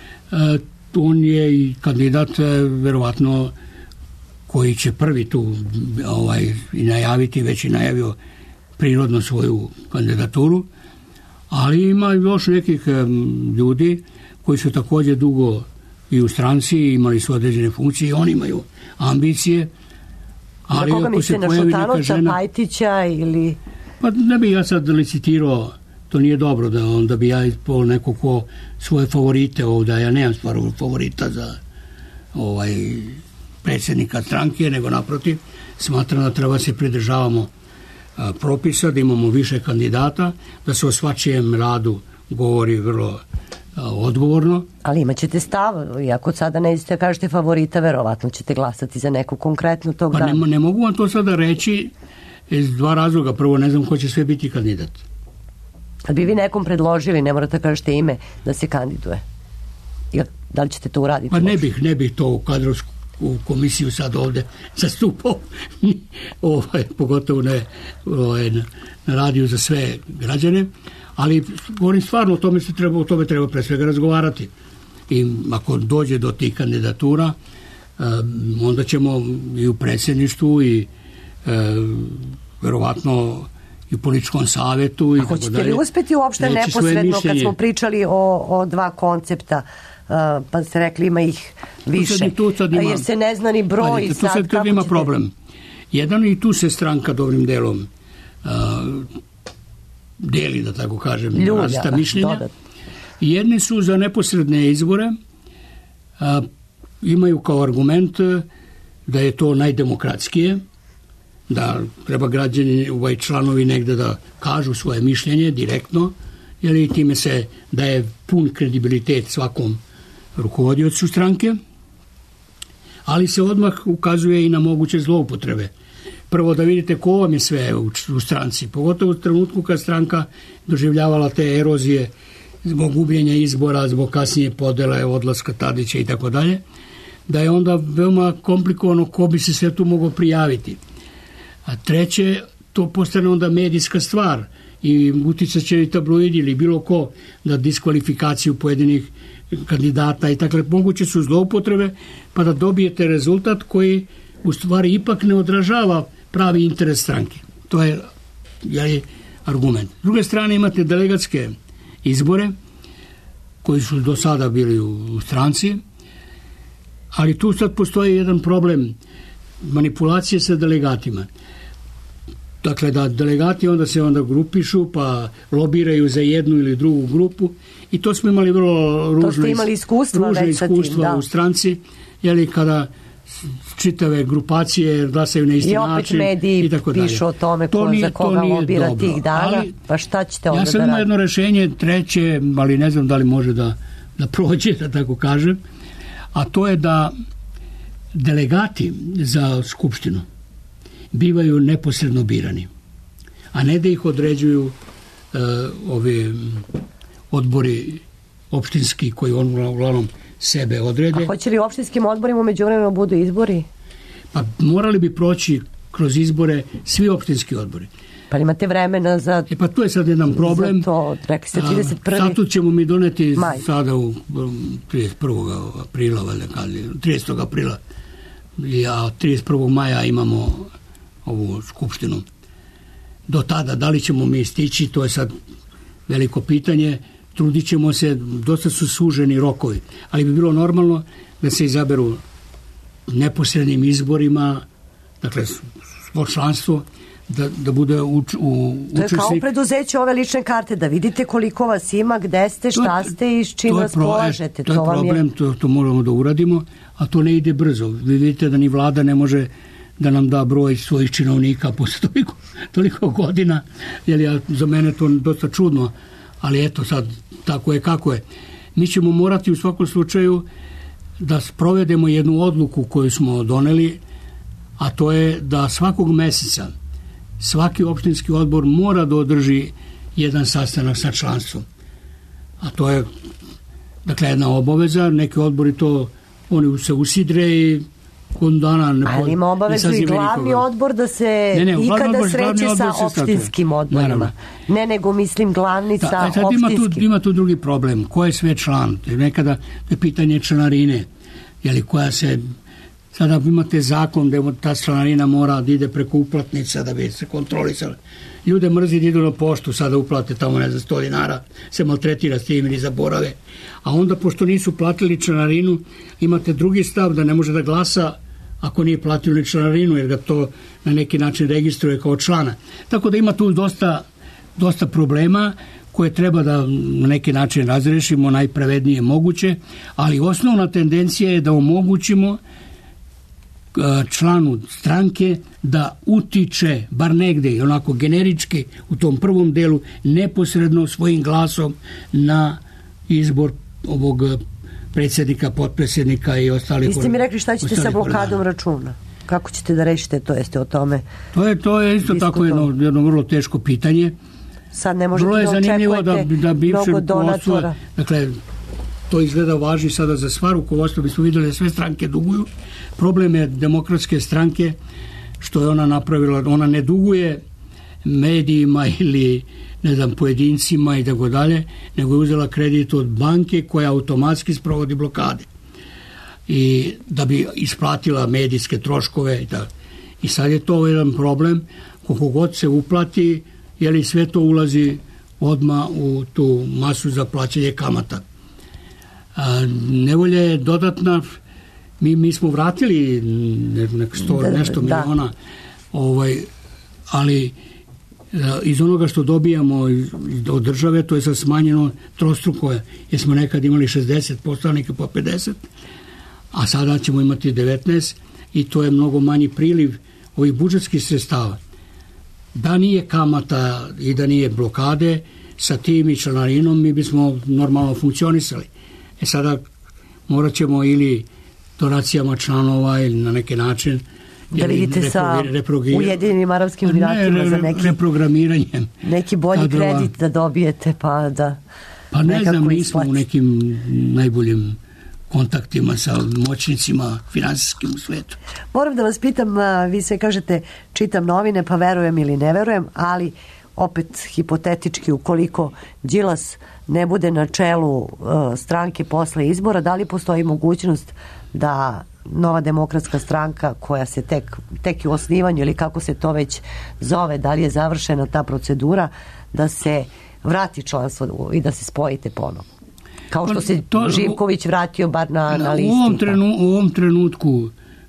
on je i kandidat verovatno koji će prvi tu ovaj, i najaviti, već i najavio prirodno svoju kandidaturu, ali ima još nekih ljudi koji su također dugo i u stranci, imali su određene funkcije i oni imaju ambicije. Ali za koga misle, na Šutanovca, žena... Pajtića ili... Pa ne bi ja sad licitirao, to nije dobro da onda bi ja ispol neko ko svoje favorite ovdje, ja nemam stvar favorita za ovaj predsjednika stranke, nego naprotiv smatram da treba se pridržavamo a, propisa, da imamo više kandidata, da se o svačijem radu govori vrlo a, odgovorno. Ali imat ćete stav, i ako sada ne ćete kažete favorita, verovatno ćete glasati za neku konkretnu tog pa dana. Ne, ne mogu vam to sada reći iz dva razloga. Prvo, ne znam ko će sve biti kandidat. Kad bi vi nekom predložili, ne morate kažete ime da se kandiduje. Da li ćete to uraditi? Pa ne bih, ne bih to u kadrovsku u komisiju sad ovde zastupao, ovaj, pogotovo ne, ovaj, na, na radiju za sve građane, ali govorim stvarno, o tome, se treba, o tome treba pre svega razgovarati. I ako dođe do tih kandidatura, um, onda ćemo i u predsjedništvu i um, verovatno i u političkom savjetu. I a hoćete li uspjeti uopšte neposredno kad smo pričali o, o dva koncepta, Uh, pa ste rekli ima ih više, tu sad ima, jer se ne zna ni broj. Pazite, sad, tu sad kako ima ćete... problem. Jedan i tu se stranka dobrim delom uh, deli, da tako kažem, Ljulja, različita mišljenja. dodat. Jedni su za neposredne izbore, uh, imaju kao argument da je to najdemokratskije, da treba građani, ovaj članovi negde da kažu svoje mišljenje direktno, jer time se daje pun kredibilitet svakom rukovodiocu stranke, ali se odmah ukazuje i na moguće zloupotrebe. Prvo da vidite ko vam je sve u, u stranci, pogotovo u trenutku kad stranka doživljavala te erozije zbog gubljenja izbora, zbog kasnije podele, odlaska Tadića i tako dalje, da je onda veoma komplikovano ko bi se sve tu mogao prijaviti. A treće, to postane onda medijska stvar i uticat će i tabloidi ili bilo ko na diskvalifikaciju pojedinih kandidata i tako. Moguće su zloupotrebe pa da dobijete rezultat koji u stvari ipak ne odražava pravi interes stranke. To je, je argument. S druge strane imate delegatske izbore koji su do sada bili u, u stranci, ali tu sad postoji jedan problem. manipulacije sa delegatima. Dakle, da delegati onda se onda grupišu, pa lobiraju za jednu ili drugu grupu i to smo imali vrlo ružne, to ste imali iskustva, ružne iskustva da. u stranci, jeli kada čitave grupacije glasaju na isti i opet način mediji i tako dalje. pišu o tome ko, to nije, za koga lobira dobro, tih dana, ali, pa šta ćete onda ja sam da imao radite? jedno rešenje, treće, ali ne znam da li može da, da prođe, da tako kažem, a to je da delegati za skupštinu bivaju neposredno birani, a ne da ih određuju uh, ove odbori opštinski koji on uglavnom sebe odrede. A hoće li u opštinskim odborima umeđu vremenu budu izbori? Pa morali bi proći kroz izbore svi opštinski odbori. Pa imate vremena za... E pa tu je sad jedan problem. Za to, rekli ste trideset prvi Statut ćemo mi doneti maj. Sada u trideset prvog aprila, tridesetog aprila, a trideset prvog maja imamo ovu skupštinu. Do tada, da li ćemo mi stići, to je sad veliko pitanje. Trudit ćemo se, dosta su suženi rokovi, ali bi bilo normalno da se izaberu neposrednim izborima, dakle, svo članstvo, da, da bude uč, u, to je učesnik. kao preduzeće ove lične karte, da vidite koliko vas ima, gde ste, šta ste i s čim vas polažete. To je problem, to, to moramo da uradimo, a to ne ide brzo. Vi vidite da ni vlada ne može da nam da broj svojih činovnika posle toliko, toliko godina, jer ja, za mene to dosta čudno, ali eto sad, tako je kako je. Mi ćemo morati u svakom slučaju da sprovedemo jednu odluku koju smo doneli, a to je da svakog meseca svaki opštinski odbor mora da održi jedan sastanak sa članstvom. A to je, dakle, jedna obaveza, neki odbori to, oni se usidre i kod dana ne ali ima obavezu i glavni nikoga. Odbor da se ne, ne, ikada odbor, sreće sa opštinskim odborima. Naravno. Ne, nego mislim glavni da, sa opštinskim. Ima tu, ima tu drugi problem. Ko je sve član? Nekada je pitanje članarine. Jeli, koja se... Sada imate zakon da ta članarina mora da ide preko uplatnica da bi se kontrolisala. Ljude mrzi da idu na poštu, sada uplate tamo ne za sto dinara, se maltretira s tim ili zaborave. A onda, pošto nisu platili članarinu, imate drugi stav da ne može da glasa ako nije platio ni članarinu, jer ga to na neki način registruje kao člana. Tako da ima tu dosta, dosta problema koje treba da na neki način razrešimo najpravednije moguće, ali osnovna tendencija je da omogućimo članu stranke da utiče, bar negde, onako generički, u tom prvom delu, neposredno svojim glasom na izbor ovog predsjednika, potpredsjednika i ostalih. Vi ste mi rekli šta ćete sa blokadom računa? Kako ćete da rešite to, jeste o tome? To je, to je isto diskutovali. Tako jedno, jedno vrlo teško pitanje. Sad ne možete da očekujete da, da mnogo donatora. Dakle, to izgleda važi sada za sva rukovodstva, bismo vidjeli da sve stranke duguju. Problem je demokratske stranke što je ona napravila, ona ne duguje medijima ili ne znam, pojedincima i tako dalje, nego je uzela kredit od banke koja automatski sprovodi blokade. I da bi isplatila medijske troškove i tako. I sad je to jedan problem, koliko god se uplati, je li sve to ulazi odmah u tu masu za plaćanje kamata. A, nevolja je dodatna, mi, mi smo vratili nek sto da, nešto da. miliona, ovaj, ali a, iz onoga što dobijamo od države, to je sad smanjeno trostruko, jer smo nekad imali šezdeset posto, neke po pedeset, a sada ćemo imati devetnaest i to je mnogo manji priliv ovih budžetskih sredstava. Da nije kamata i da nije blokade, sa tim i članarinom mi bismo normalno funkcionisali. E sada morat ćemo ili donacijama članova ili na neki način da vidite sa Ujedinjenim Arapskim Emiratima re, za neki reprogramiranjem neki bolji kadrova. Kredit da dobijete pa da pa ne znam, nismo u nekim najboljim kontaktima sa moćnicima finansijskim u svetu. Moram da vas pitam, vi sve kažete čitam novine pa verujem ili ne verujem, ali opet hipotetički ukoliko Đilas ne bude na čelu uh, stranke posle izbora, da li postoji mogućnost da Nova demokratska stranka koja se tek, tek u osnivanju ili kako se to već zove, da li je završena ta procedura, da se vrati članstvo i da se spojite ponovo? Kao što se to, Živković vratio bar na, na listi. U ovom, trenu, u ovom trenutku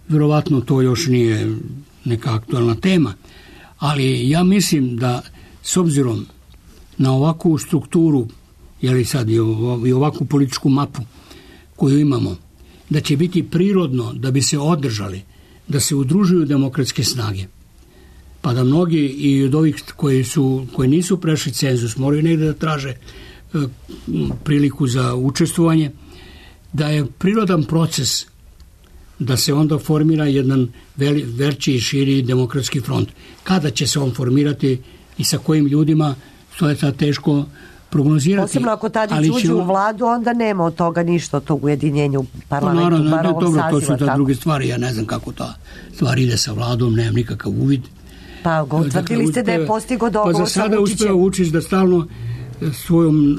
verovatno to još nije neka aktualna tema, ali ja mislim da s obzirom na ovakvu strukturu, jeli sad i ovakvu političku mapu koju imamo, da će biti prirodno da bi se održali, da se udružuju demokratske snage. Pa da mnogi i od ovih koji, su, koji nisu prešli cenzus moraju negde da traže e, priliku za učestvovanje, da je prirodan proces da se onda formira jedan veli, veći i širi demokratski front. Kada će se on formirati i sa kojim ljudima, to je sad teško prognozirati. Posebno ako Tadić uđe u vladu, onda nema od toga ništa, od tog ujedinjenja u parlamentu. Pa naravno, ne, dobro, to su ta druge stvari. Ja ne znam kako ta stvar ide sa vladom, nemam nikakav uvid. Pa go, tvrdili dakle, ste da je postigo dogovor sa Vučićem. Pa za sada uspeo Vučić da stalno svojom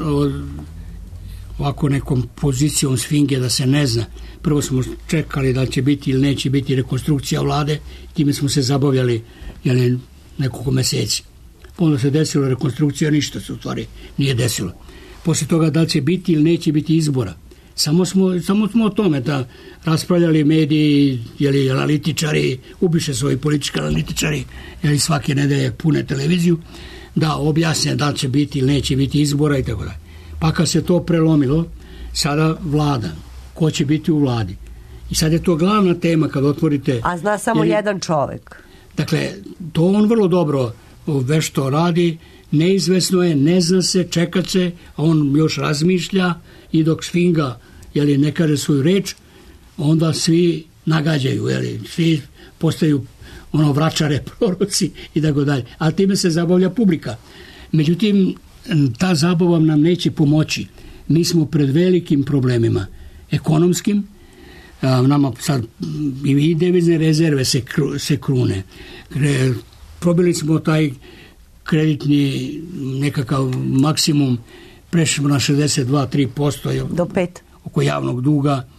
ovako nekom pozicijom sfinge da se ne zna. Prvo smo čekali da će biti ili neće biti rekonstrukcija vlade, time smo se zabavljali jeli, nekoliko meseci. Onda se desilo rekonstrukcija, ništa se u stvari nije desilo. Posle toga da li će biti ili neće biti izbora. Samo smo, samo smo o tome da raspravljali mediji, jeli, analitičari, ubiše svoji politički analitičari, jeli, svake nedelje pune televiziju, da objasne da li će biti ili neće biti izbora i tako da. Pa kad se to prelomilo, sada vlada, ko će biti u vladi. I sad je to glavna tema kad otvorite... A zna samo jeli, jedan čovek. Dakle, to on vrlo dobro vešto radi, neizvesno je, ne zna se, čeka se, a on još razmišlja i dok sfinga jeli, ne kaže svoju reč, onda svi nagađaju, jeli, svi postaju ono vračare, proroci i tako dalje. Ali time se zabavlja publika. Međutim, ta zabava nam neće pomoći. Mi smo pred velikim problemima ekonomskim, nama sad i devizne rezerve se, kru, se krune. Probili smo taj kreditni nekakav maksimum, prešli smo na šezdeset dva zarez tri posto do pet oko javnog duga.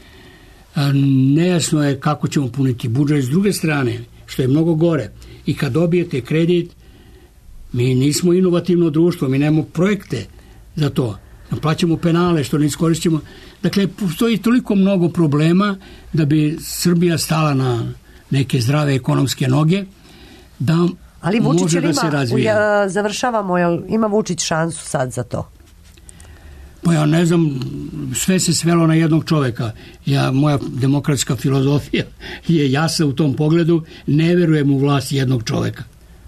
Nejasno je kako ćemo puniti budžet. S druge strane, što je mnogo gore, i kad dobijete kredit, mi nismo inovativno društvo, mi nemamo projekte za to. Plaćamo penale što ne iskoristimo. Dakle, postoji toliko mnogo problema da bi Srbija stala na neke zdrave ekonomske noge, da ali Vučić može da ima, se razvije. Ja, završavamo, jel ima Vučić šansu sad za to? Pa ja ne znam, sve se svelo na jednog čoveka. Ja, moja demokratska filozofija je jasna u tom pogledu, ne verujem u vlast jednog čoveka.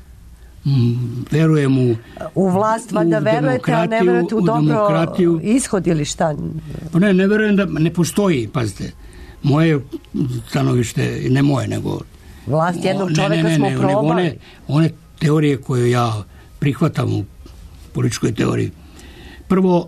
Verujem u u vlast, valjda verujete, a ne verujete u dobro ishod ili šta? Pa ne, ne verujem da ne postoji, pazite. Moje stanovište, ne moje, nego vlast jednog čoveka ne, ne, ne, smo ne, probali. One, one teorije koje ja prihvatam u političkoj teoriji. Prvo,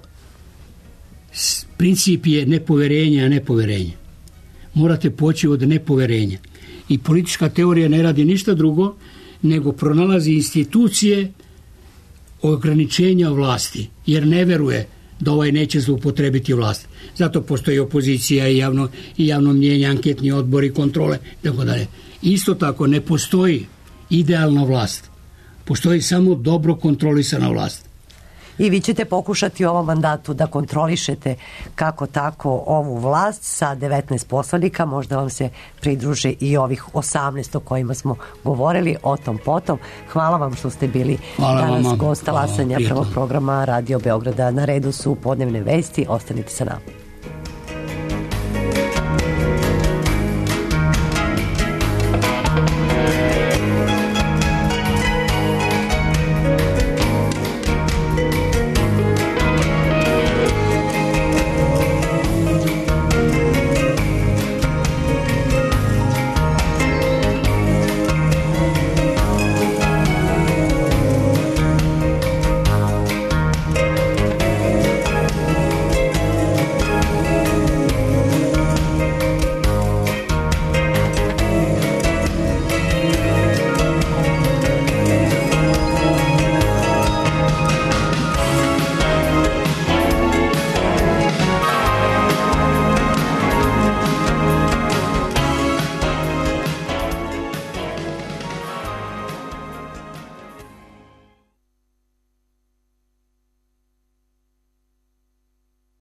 princip je nepoverenje, a nepoverenje. Morate poći od nepoverenja. I politička teorija ne radi ništa drugo nego pronalazi institucije ograničenja vlasti, jer ne veruje da ovaj neće zloupotrebiti vlast. Zato postoji opozicija i javno, i javno mnjenje, anketni odbori, kontrole, tako dalje. Isto tako, ne postoji idealna vlast. Postoji samo dobro kontrolisana vlast. I vi ćete pokušati u ovom mandatu da kontrolišete kako tako ovu vlast sa devetnaest poslanika, možda vam se pridruže i ovih osamnaest o kojima smo govorili, o tom potom. Hvala vam što ste bili Hvala danas vama. gosta Lasanja prvog programa Radio Beograda. Na redu su podnevne vesti, ostanite sa nama.